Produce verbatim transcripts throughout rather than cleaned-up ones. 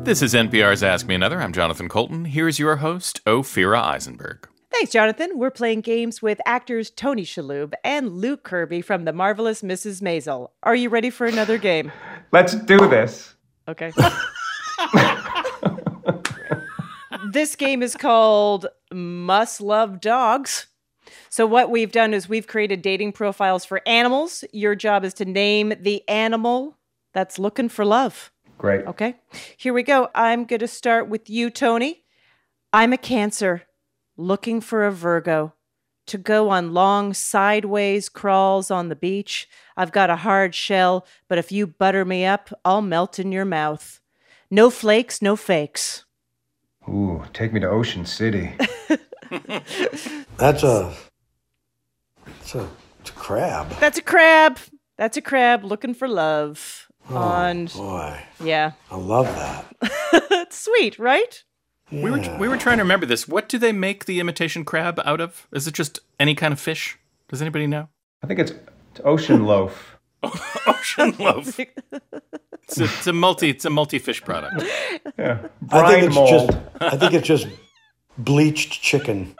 This is N P R's Ask Me Another. I'm Jonathan Colton. Here's your host, Ophira Eisenberg. Thanks, Jonathan. We're playing games with actors Tony Shalhoub and Luke Kirby from The Marvelous Missus Maisel. Are you ready for another game? Let's do this. Okay. This game is called Must Love Dogs. So what we've done is we've created dating profiles for animals. Your job is to name the animal that's looking for love. Great. Okay. Here we go. I'm going to start with you, Tony. I'm a Cancer, looking for a Virgo to go on long sideways crawls on the beach. I've got a hard shell, but if you butter me up, I'll melt in your mouth. No flakes, no fakes. Ooh, take me to Ocean City. That's a, it's a, it's a crab. That's a crab. That's a crab looking for love. Oh, on, boy. Yeah. I love that. It's sweet, right? Yeah. We were we were trying to remember this. What do they make the imitation crab out of? Is it just any kind of fish? Does anybody know? I think it's, it's ocean loaf. Ocean loaf. It's a, it's a multi it's a multi fish product. Yeah. I Brine think it's mold. just I think it's just bleached chicken.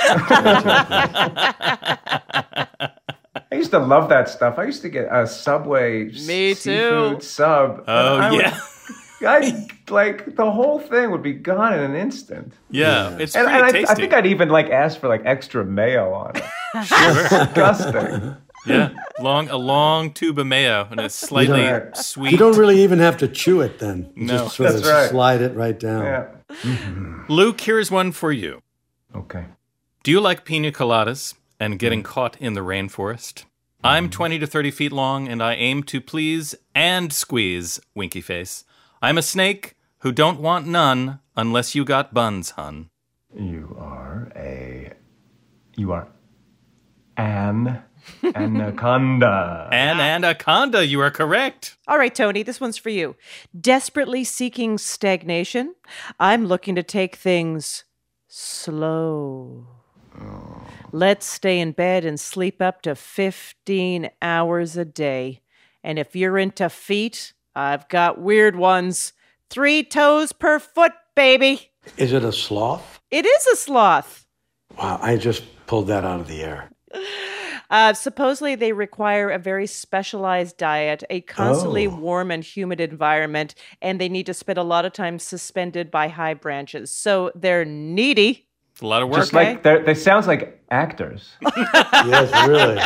I used to love that stuff. I used to get a Subway Me seafood too. sub. Oh, I would- yeah. I like the whole thing would be gone in an instant. Yeah, it's And, pretty and I, tasty. I think I'd even like ask for like extra mayo on it. Sure. Disgusting. Yeah, long a long tube of mayo and a slightly don't- sweet. You don't really even have to chew it then. You No. just sort That's of right. slide it right down. Yeah. Luke, here's one for you. Okay. Do you like pina coladas and getting caught in the rainforest? I'm twenty to thirty feet long, and I aim to please and squeeze, winky face. I'm a snake who don't want none unless you got buns, hun. You are a. You are an anaconda. An anaconda, you are correct. All right, Tony, this one's for you. Desperately seeking stagnation, I'm looking to take things slow. Let's stay in bed and sleep up to fifteen hours a day. And if you're into feet, I've got weird ones. Three toes per foot, baby. Is it a sloth? It is a sloth. Wow, I just pulled that out of the air. Uh, supposedly, they require a very specialized diet, a constantly Oh. warm and humid environment, and they need to spend a lot of time suspended by high branches. So they're needy. It's a lot of work. Just like they're, they sounds like actors. Yes, really.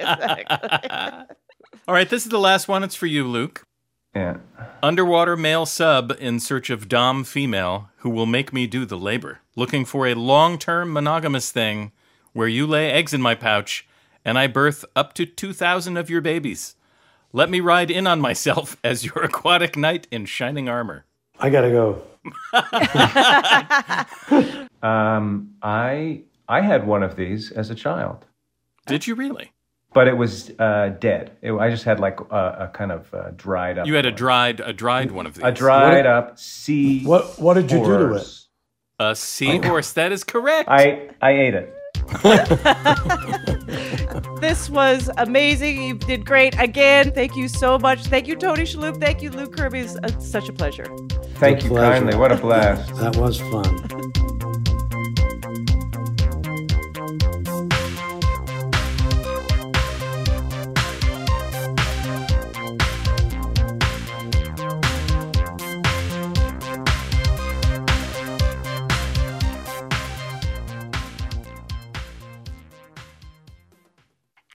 All right, this is the last one. It's for you, Luke. Yeah. Underwater male sub in search of dom female who will make me do the labor. Looking for a long-term monogamous thing where you lay eggs in my pouch and I birth up to two thousand of your babies. Let me ride in on myself as your aquatic knight in shining armor. I gotta go. Um, I I had one of these as a child, Did you really? but it was uh, dead. It, I just had like a, a kind of uh, dried up. You had a one. dried a dried one of these. a dried up sea. What what did you do to it? horse. A seahorse. That is correct. I I ate it. This was amazing. You did great. Again, thank you so much. Thank you, Tony Shalhoub. Thank you, Luke Kirby. It's uh, such a pleasure. Thank you pleasure. kindly. What a blast. That was fun.